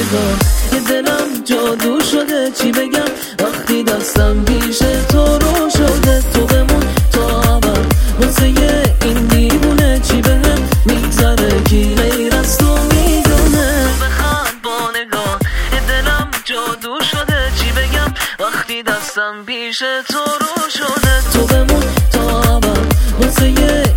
نگاه یه دلم جادو شده، چی بگم وقتی دستم پیش تو رو شده. تو بمون تا اول واسه این دیوونه، چی بهم میگذره کی غیر از تو میدونه. بخند با نگاه یه دلم جادو شده، چی بگم وقتی دستم پیش تو رو شده. تو بمون تا اول واسه